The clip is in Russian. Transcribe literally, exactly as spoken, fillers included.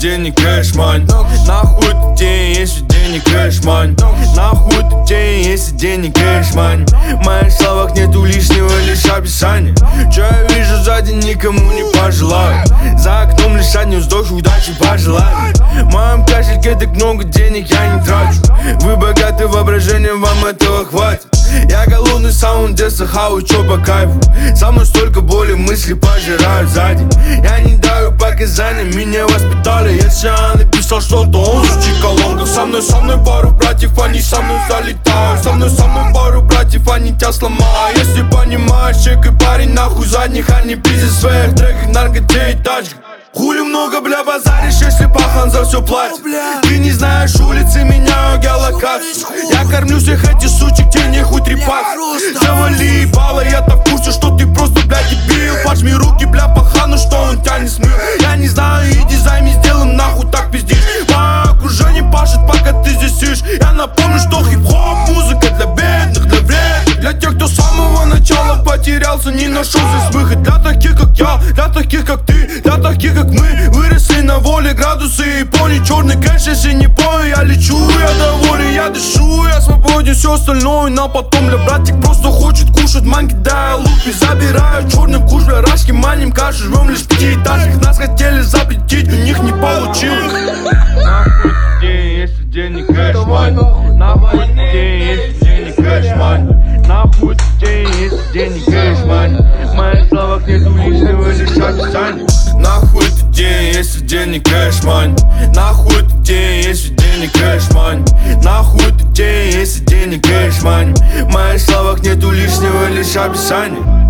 денег кэш, мань. Нахуй это день, если денег кэш, мань. Нахуй это день, если денег кэш, мань. В моих словах нету лишнего, лишь описание. Чё я вижу сзади, никому не пожелаю. За окном лишь одни вздохи, удачи пожелаю. В моем кошельке так много денег я не трачу. Вы богаты воображением, вам этого хватит. Я голодный с самого детства, хаваю, чё по кайфу. Со мной столько боли, мысли пожирают за день. Я не даю показания, меня воспитали. Если я написал что-то, он звучит колонка. Со мной, со мной пару братьев, они со мной залетают. Со мной, со мной пару братьев, они тебя сломают. Если понимаешь, чек и парень, нахуй задних. Они пиздят в своих треках, наркоте и тачках. Хули много, бля, базаришь, если пахан за все платит. Ты не знаешь улицы, меняю геолокацию. Я кормлю всех этих сучек, тебе нехуй трепаться. Завали ебало, я-то в курсе, что ты просто, бля, дебил. Пожми руки, бля, пахану, что он тебя не смыл. Я не знаю, иди займи, сделаем, нахуй так пиздишь. Мое окружение пашет, пока ты здесь сидишь. Я напомню, что хип-хоп, музыка для бедных, для вредных. Для тех, кто с самого начала потерялся, не нашел здесь выход. Для таких, как я, для таких, как ты, для таких, как мы. Выросли на воле, градусы и пони. Черный кэш, если не пою, я лечу. Я доволен, я дышу, я свободен. Все остальное на потом, бля, братик просто хочет кушать. Манки, да, я лупи, забираю черный куш, бля, рашки, маним кашу. Живем лишь в пятиэтажках, нас хотели запретить, у них не получилось. Нахуй день, если денег кэш, мань. Нахуй день, если денег кэш, мань. Нахуй день, если денег кэш, мань. В моих словах нету лишнего, лишь описание. Нахуй это день, если денег кэш, мань. Нахуй это день, если денег кэш, мань. Нахуй это день, если денег кэш, мань. В моих словах нету лишнего, лишь описание.